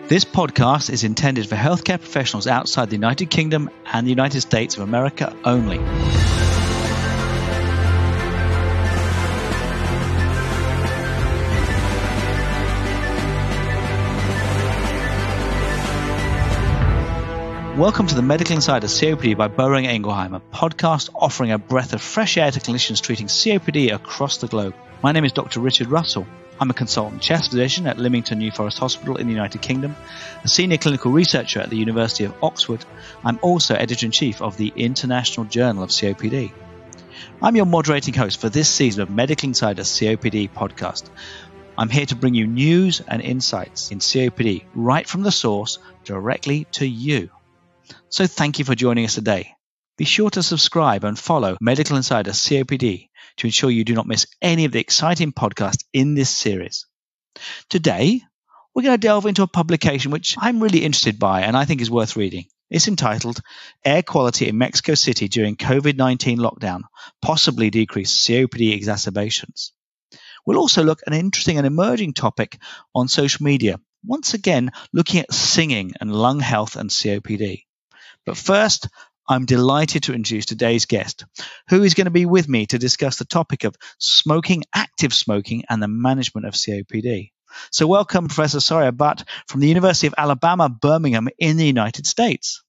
This podcast is intended for healthcare professionals outside the United Kingdom and the United States of America only. Welcome to the Medical Insider COPD by Boehringer Ingelheim, a podcast offering a breath of fresh air to clinicians treating COPD across the globe. My name is Dr. Richard Russell. I'm a consultant chest physician at Lymington New Forest Hospital in the United Kingdom, a senior clinical researcher at the University of Oxford. I'm also editor-in-chief of the International Journal of COPD. I'm your moderating host for this season of Medical Insider COPD podcast. I'm here to bring you news and insights in COPD right from the source directly to you. So thank you for joining us today. Be sure to subscribe and follow Medical Insider COPD to ensure you do not miss any of the exciting podcasts in this series. Today, we're going to delve into a publication which I'm really interested by and I think is worth reading. It's entitled Air Quality in Mexico City During COVID-19 Lockdown, Possibly Decreased COPD Exacerbations. We'll also look at an interesting and emerging topic on social media, once again looking at singing and lung health and COPD. But first, I'm delighted to introduce today's guest, who is going to be with me to discuss the topic of smoking, active smoking, and the management of COPD. So welcome, Professor Surya Bhatt from the University of Alabama, Birmingham in the United States.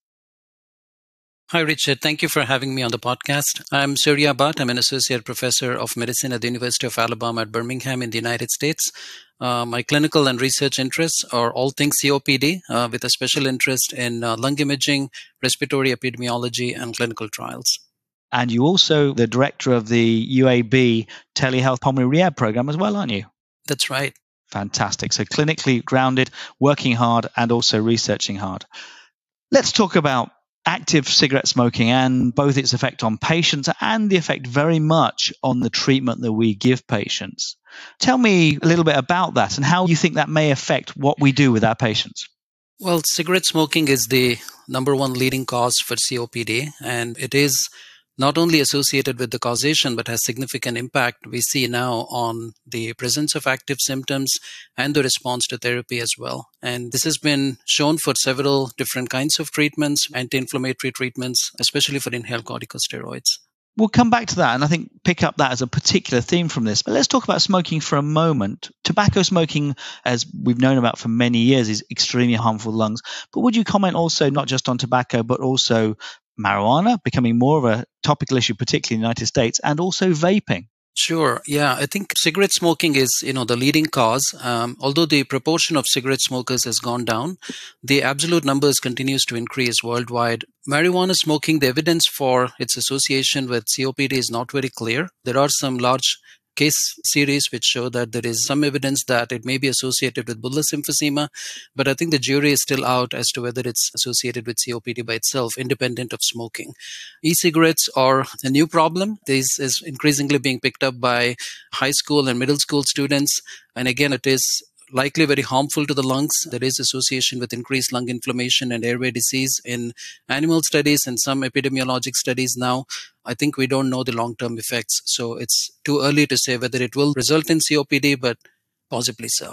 Hi, Richard. Thank you for having me on the podcast. I'm Surya Bhatt. I'm an associate professor of medicine at the University of Alabama at Birmingham in the United States. My clinical and research interests are all things COPD, with a special interest in lung imaging, respiratory epidemiology, and clinical trials. And you're also the director of the UAB Telehealth Pulmonary Rehab Program as well, aren't you? That's right. Fantastic. So clinically grounded, working hard, and also researching hard. Let's talk about active cigarette smoking and both its effect on patients and the effect very much on the treatment that we give patients. Tell me a little bit about that and how you think that may affect what we do with our patients. Well, cigarette smoking is the number one leading cause for COPD, and it is not only associated with the causation, but has significant impact we see now on the presence of active symptoms and the response to therapy as well. And this has been shown for several different kinds of treatments, anti-inflammatory treatments, especially for inhaled corticosteroids. We'll come back to that and I think pick up that as a particular theme from this. But let's talk about smoking for a moment. Tobacco smoking, as we've known about for many years, is extremely harmful to lungs. But would you comment also not just on tobacco, but also marijuana becoming more of a topical issue, particularly in the United States, and also vaping? Sure. Yeah, I think cigarette smoking is, the leading cause. Although the proportion of cigarette smokers has gone down, the absolute numbers continues to increase worldwide. Marijuana smoking, the evidence for its association with COPD is not very clear. There are some large case series which show that there is some evidence that it may be associated with bullous emphysema, but I think the jury is still out as to whether it's associated with COPD by itself, independent of smoking. E-cigarettes are a new problem. This is increasingly being picked up by high school and middle school students, and again, it is likely very harmful to the lungs. There is association with increased lung inflammation and airway disease in animal studies and some epidemiologic studies now. I think we don't know the long-term effects, so it's too early to say whether it will result in COPD, but possibly so.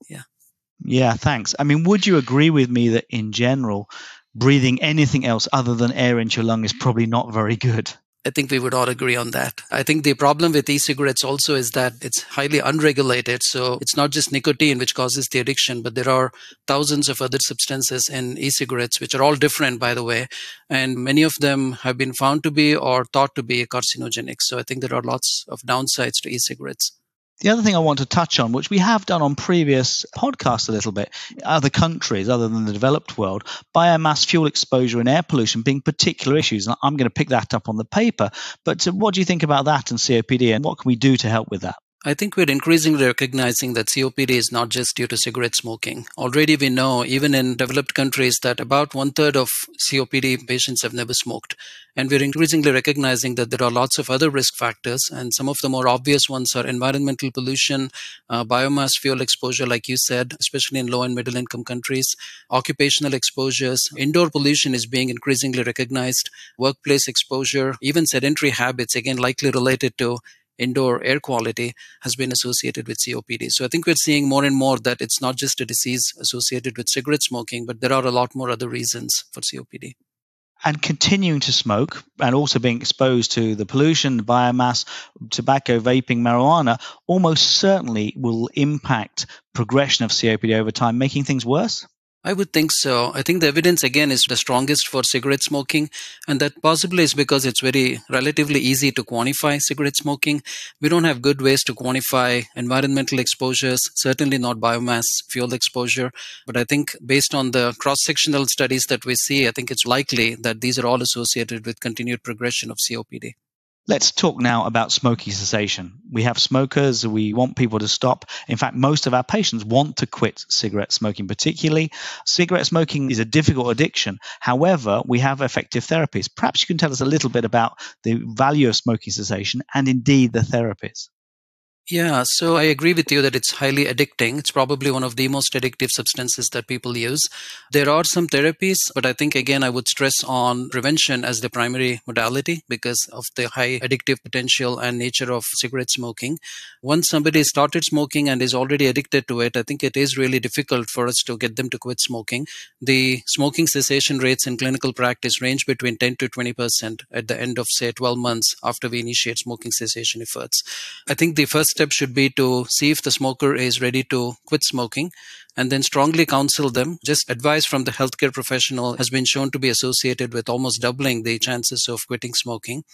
Yeah, thanks. I mean, would you agree with me that in general, breathing anything else other than air into your lung is probably not very good? I think we would all agree on that. I think the problem with e-cigarettes also is that it's highly unregulated. So it's not just nicotine which causes the addiction, but there are thousands of other substances in e-cigarettes, which are all different, by the way. And many of them have been found to be or thought to be carcinogenic. So I think there are lots of downsides to e-cigarettes. The other thing I want to touch on, which we have done on previous podcasts a little bit, other countries other than the developed world, biomass fuel exposure and air pollution being particular issues. And I'm going to pick that up on the paper. But what do you think about that and COPD and what can we do to help with that? I think we're increasingly recognizing that COPD is not just due to cigarette smoking. Already we know, even in developed countries, that about 1/3 of COPD patients have never smoked. And we're increasingly recognizing that there are lots of other risk factors, and some of the more obvious ones are environmental pollution, biomass fuel exposure, like you said, especially in low and middle income countries, occupational exposures, indoor pollution is being increasingly recognized, workplace exposure, even sedentary habits, again, likely related to indoor air quality has been associated with COPD. So I think we're seeing more and more that it's not just a disease associated with cigarette smoking, but there are a lot more other reasons for COPD. And continuing to smoke and also being exposed to the pollution, the biomass, tobacco, vaping, marijuana almost certainly will impact progression of COPD over time, making things worse? I would think so. I think the evidence again is the strongest for cigarette smoking, and that possibly is because it's very relatively easy to quantify cigarette smoking. We don't have good ways to quantify environmental exposures, certainly not biomass fuel exposure. But I think based on the cross-sectional studies that we see, I think it's likely that these are all associated with continued progression of COPD. Let's talk now about smoking cessation. We have smokers, we want people to stop. In fact, most of our patients want to quit cigarette smoking particularly. Cigarette smoking is a difficult addiction. However, we have effective therapies. Perhaps you can tell us a little bit about the value of smoking cessation and indeed the therapies. Yeah, so I agree with you that it's highly addicting. It's probably one of the most addictive substances that people use. There are some therapies, but I think, again, I would stress on prevention as the primary modality because of the high addictive potential and nature of cigarette smoking. Once somebody started smoking and is already addicted to it, I think it is really difficult for us to get them to quit smoking. The smoking cessation rates in clinical practice range between 10 to 20% at the end of, say, 12 months after we initiate smoking cessation efforts. I think the first step should be to see if the smoker is ready to quit smoking and then strongly counsel them. Just advice from the healthcare professional has been shown to be associated with almost doubling the chances of quitting smoking.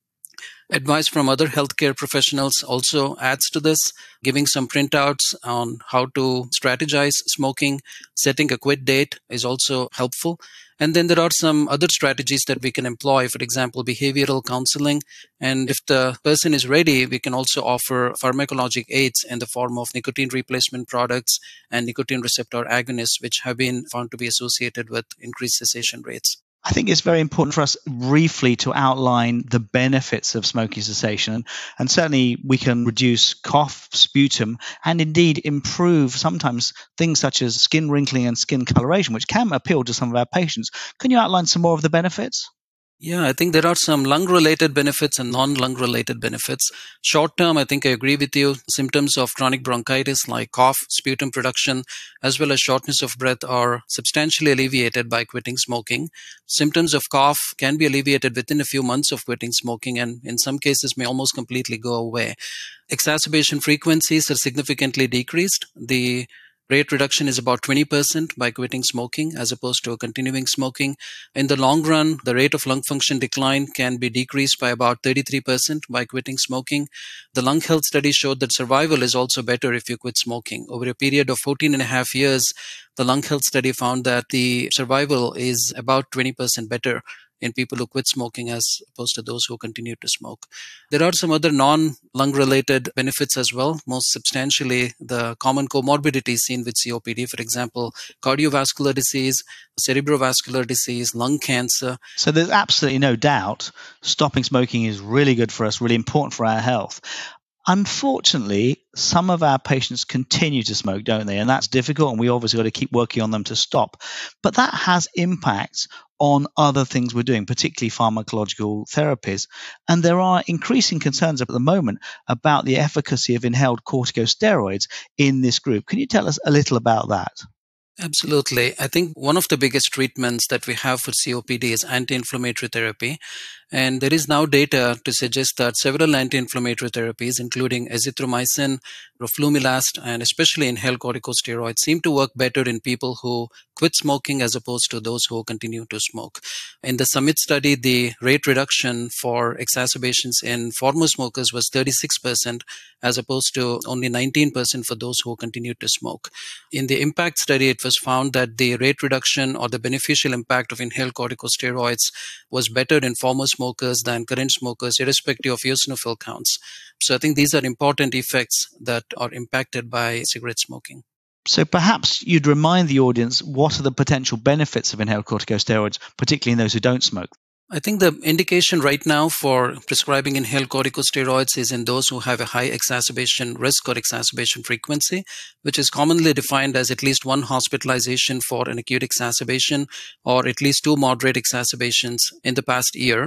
Advice from other healthcare professionals also adds to this, giving some printouts on how to strategize smoking. Setting a quit date is also helpful. And then there are some other strategies that we can employ, for example, behavioral counseling. And if the person is ready, we can also offer pharmacologic aids in the form of nicotine replacement products and nicotine receptor agonists, which have been found to be associated with increased cessation rates. I think it's very important for us briefly to outline the benefits of smoking cessation. And certainly we can reduce cough, sputum, and indeed improve sometimes things such as skin wrinkling and skin coloration, which can appeal to some of our patients. Can you outline some more of the benefits? Yeah, I think there are some lung-related benefits and non-lung-related benefits. Short term, I think I agree with you. Symptoms of chronic bronchitis like cough, sputum production, as well as shortness of breath are substantially alleviated by quitting smoking. Symptoms of cough can be alleviated within a few months of quitting smoking and in some cases may almost completely go away. Exacerbation frequencies are significantly decreased. The rate reduction is about 20% by quitting smoking as opposed to continuing smoking. In the long run, the rate of lung function decline can be decreased by about 33% by quitting smoking. The lung health study showed that survival is also better if you quit smoking. Over a period of 14 and a half years, the lung health study found that the survival is about 20% better in people who quit smoking as opposed to those who continue to smoke. There are some other non-lung related benefits as well. Most substantially, the common comorbidities seen with COPD, for example, cardiovascular disease, cerebrovascular disease, lung cancer. So there's absolutely no doubt stopping smoking is really good for us, really important for our health. Unfortunately, some of our patients continue to smoke, don't they? And that's difficult, and we obviously got to keep working on them to stop. But that has impacts on other things we're doing, particularly pharmacological therapies. And there are increasing concerns at the moment about the efficacy of inhaled corticosteroids in this group. Can you tell us a little about that? Absolutely. I think one of the biggest treatments that we have for COPD is anti-inflammatory therapy. And there is now data to suggest that several anti-inflammatory therapies, including azithromycin, roflumilast, and especially inhaled corticosteroids, seem to work better in people who quit smoking as opposed to those who continue to smoke. In the SUMMIT study, the rate reduction for exacerbations in former smokers was 36% as opposed to only 19% for those who continued to smoke. In the IMPACT study, it was found that the rate reduction or the beneficial impact of inhaled corticosteroids was better in former smokers than current smokers, irrespective of eosinophil counts. So I think these are important effects that are impacted by cigarette smoking. So perhaps you'd remind the audience what are the potential benefits of inhaled corticosteroids, particularly in those who don't smoke. I think the indication right now for prescribing inhaled corticosteroids is in those who have a high exacerbation risk or exacerbation frequency, which is commonly defined as at least one hospitalization for an acute exacerbation or at least two moderate exacerbations in the past year.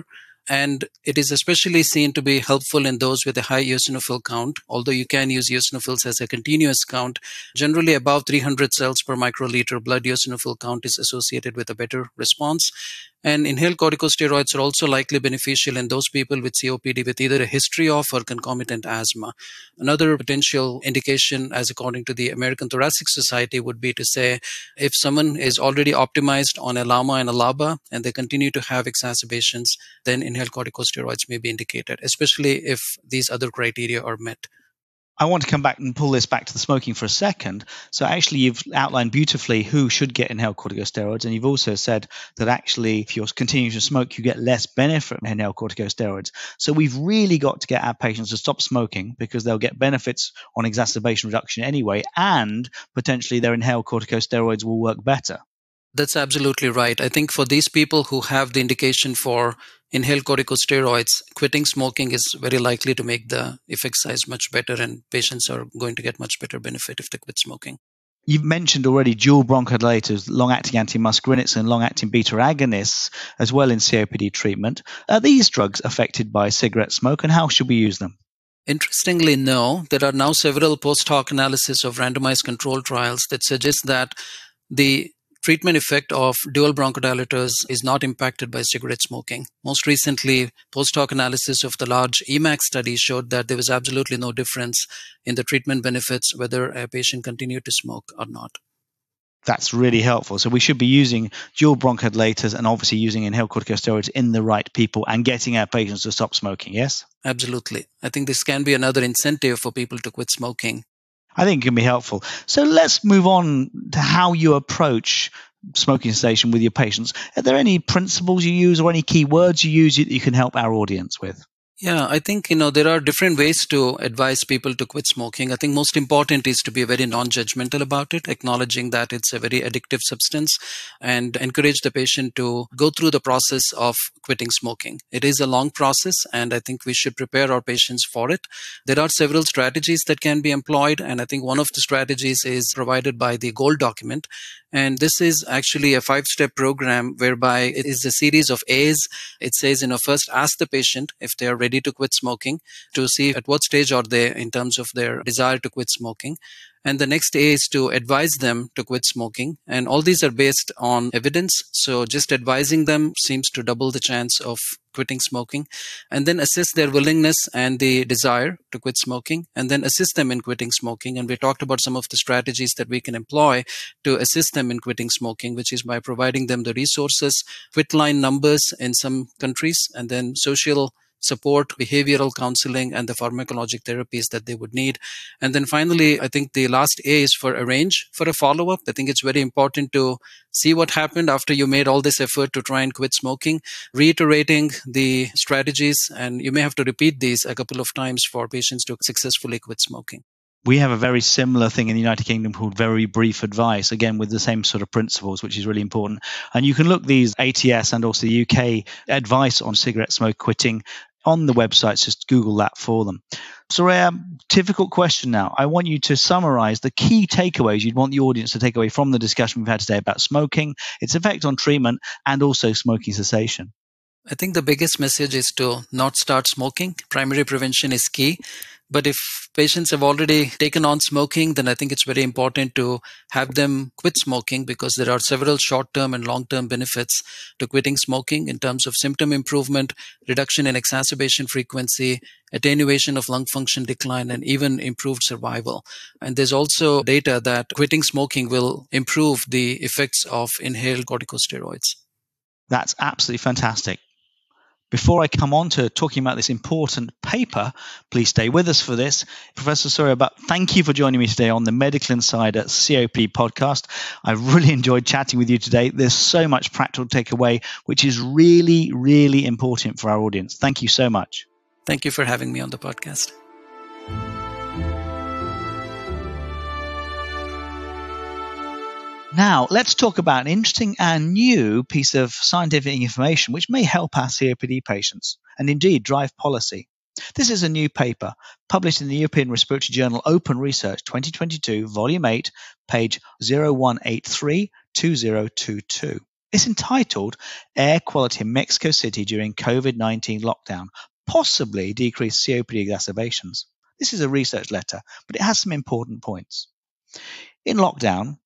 And it is especially seen to be helpful in those with a high eosinophil count, although you can use eosinophils as a continuous count. Generally, above 300 cells per microliter blood eosinophil count is associated with a better response. And inhaled corticosteroids are also likely beneficial in those people with COPD with either a history of or concomitant asthma. Another potential indication, as according to the American Thoracic Society, would be to say if someone is already optimized on a LAMA and a LABA and they continue to have exacerbations, then inhaled corticosteroids may be indicated, especially if these other criteria are met. I want to come back and pull this back to the smoking for a second. So actually, you've outlined beautifully who should get inhaled corticosteroids, and you've also said that actually, if you're continuing to smoke, you get less benefit from inhaled corticosteroids. So we've really got to get our patients to stop smoking because they'll get benefits on exacerbation reduction anyway, and potentially their inhaled corticosteroids will work better. That's absolutely right. I think for these people who have the indication for inhaled corticosteroids, quitting smoking is very likely to make the effect size much better, and patients are going to get much better benefit if they quit smoking. You've mentioned already dual bronchodilators, long-acting antimuscarinics and long-acting beta agonists as well in COPD treatment. Are these drugs affected by cigarette smoke, and how should we use them? Interestingly, no. There are now several post-hoc analysis of randomized control trials that suggest that the treatment effect of dual bronchodilators is not impacted by cigarette smoking. Most recently, post-hoc analysis of the large EMAX study showed that there was absolutely no difference in the treatment benefits whether a patient continued to smoke or not. That's really helpful. So we should be using dual bronchodilators and obviously using inhaled corticosteroids in the right people and getting our patients to stop smoking, yes? Absolutely. I think this can be another incentive for people to quit smoking. I think it can be helpful. So let's move on to how you approach smoking cessation with your patients. Are there any principles you use or any key words you use that you can help our audience with? Yeah, I think, there are different ways to advise people to quit smoking. I think most important is to be very non-judgmental about it, acknowledging that it's a very addictive substance, and encourage the patient to go through the process of quitting smoking. It is a long process, and I think we should prepare our patients for it. There are several strategies that can be employed, and I think one of the strategies is provided by the GOLD document. And this is actually a 5-step program whereby it is a series of A's. It says, first ask the patient if they are ready to quit smoking, to see at what stage are they in terms of their desire to quit smoking. And the next A is to advise them to quit smoking. And all these are based on evidence. So just advising them seems to double the chance of quitting smoking. And then assess their willingness and the desire to quit smoking, and then assist them in quitting smoking. And we talked about some of the strategies that we can employ to assist them in quitting smoking, which is by providing them the resources, quit line numbers in some countries, and then social support, behavioral counseling, and the pharmacologic therapies that they would need. And then finally, I think the last A is for arrange for a follow-up. I think it's very important to see what happened after you made all this effort to try and quit smoking, reiterating the strategies, and you may have to repeat these a couple of times for patients to successfully quit smoking. We have a very similar thing in the United Kingdom called very brief advice, again with the same sort of principles, which is really important. And you can look these ATS and also the UK advice on cigarette smoke quitting on the websites. Just Google that for them. Soraya, difficult question now. I want you to summarize the key takeaways you'd want the audience to take away from the discussion we've had today about smoking, its effect on treatment, and also smoking cessation. I think the biggest message is to not start smoking. Primary prevention is key. But if patients have already taken on smoking, then I think it's very important to have them quit smoking, because there are several short-term and long-term benefits to quitting smoking in terms of symptom improvement, reduction in exacerbation frequency, attenuation of lung function decline, and even improved survival. And there's also data that quitting smoking will improve the effects of inhaled corticosteroids. That's absolutely fantastic. Before I come on to talking about this important paper, please stay with us for this. Professor Surya Bhatt, thank you for joining me today on the Medical Insider COPD podcast. I've really enjoyed chatting with you today. There's so much practical takeaway, which is really, really important for our audience. Thank you so much. Thank you for having me on the podcast. Now, let's talk about an interesting and new piece of scientific information which may help our COPD patients and indeed drive policy. This is a new paper published in the European Respiratory Journal Open Research 2022, Volume 8, page 01832022. It's entitled Air Quality in Mexico City During COVID-19 Lockdown, Possibly Decreased COPD Exacerbations. This is a research letter, but it has some important points. In lockdown,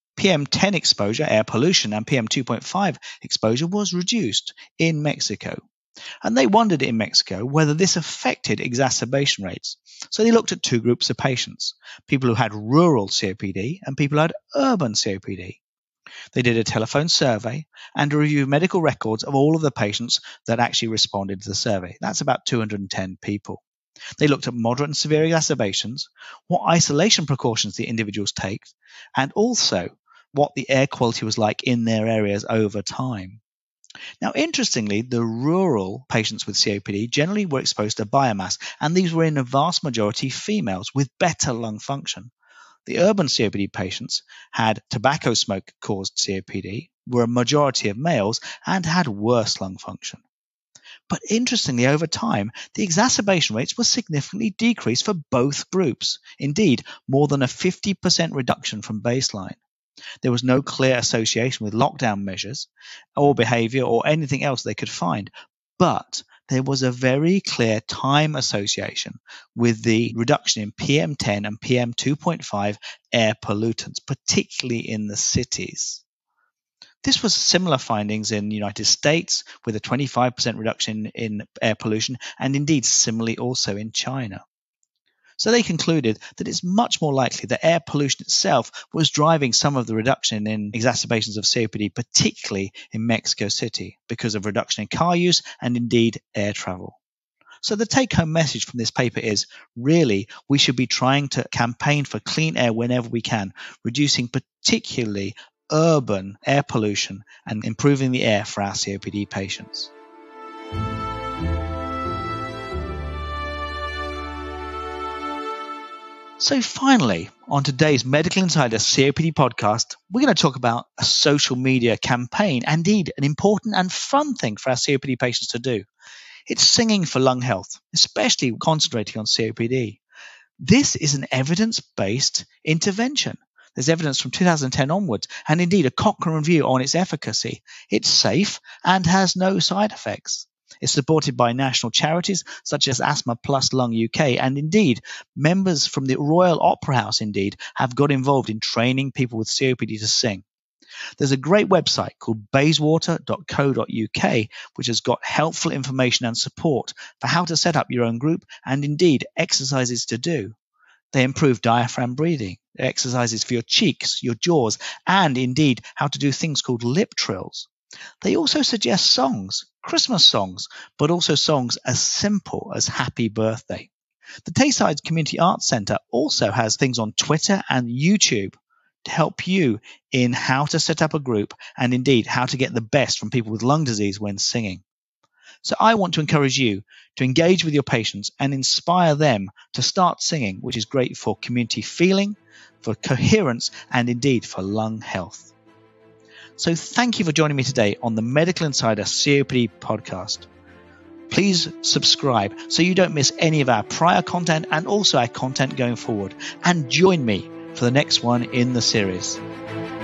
PM10 exposure, air pollution, and PM2.5 exposure was reduced in Mexico. And they wondered in Mexico whether this affected exacerbation rates. So they looked at two groups of patients, people who had rural COPD and people who had urban COPD. They did a telephone survey and a review of medical records of all of the patients that actually responded to the survey. That's about 210 people. They looked at moderate and severe exacerbations, what isolation precautions the individuals take, and also what the air quality was like in their areas over time. Now, interestingly, the rural patients with COPD generally were exposed to biomass, and these were in a vast majority females with better lung function. The urban COPD patients had tobacco smoke caused COPD, were a majority of males, and had worse lung function. But interestingly, over time, the exacerbation rates were significantly decreased for both groups. Indeed, more than a 50% reduction from baseline. There was no clear association with lockdown measures or behavior or anything else they could find, but there was a very clear time association with the reduction in PM10 and PM2.5 air pollutants, particularly in the cities. This was similar findings in the United States with a 25% reduction in air pollution, and indeed similarly also in China. So they concluded that it's much more likely that air pollution itself was driving some of the reduction in exacerbations of COPD, particularly in Mexico City, because of reduction in car use and indeed air travel. So the take-home message from this paper is, really, we should be trying to campaign for clean air whenever we can, reducing particularly urban air pollution and improving the air for our COPD patients. So finally, on today's Medical Insider COPD podcast, we're going to talk about a social media campaign, and indeed an important and fun thing for our COPD patients to do. It's singing for lung health, especially concentrating on COPD. This is an evidence-based intervention. There's evidence from 2010 onwards, and indeed a Cochrane review on its efficacy. It's safe and has no side effects. It's supported by national charities such as Asthma Plus Lung UK, and indeed members from the Royal Opera House indeed have got involved in training people with COPD to sing. There's a great website called bayswater.co.uk which has got helpful information and support for how to set up your own group and indeed exercises to do. They improve diaphragm breathing, exercises for your cheeks, your jaws, and indeed how to do things called lip trills. They also suggest songs, Christmas songs, but also songs as simple as Happy Birthday. The Tayside Community Arts Centre also has things on Twitter and YouTube to help you in how to set up a group and indeed how to get the best from people with lung disease when singing. So I want to encourage you to engage with your patients and inspire them to start singing, which is great for community feeling, for coherence, and indeed for lung health. So thank you for joining me today on the Medical Insider COPD podcast. Please subscribe so you don't miss any of our prior content and also our content going forward. And join me for the next one in the series.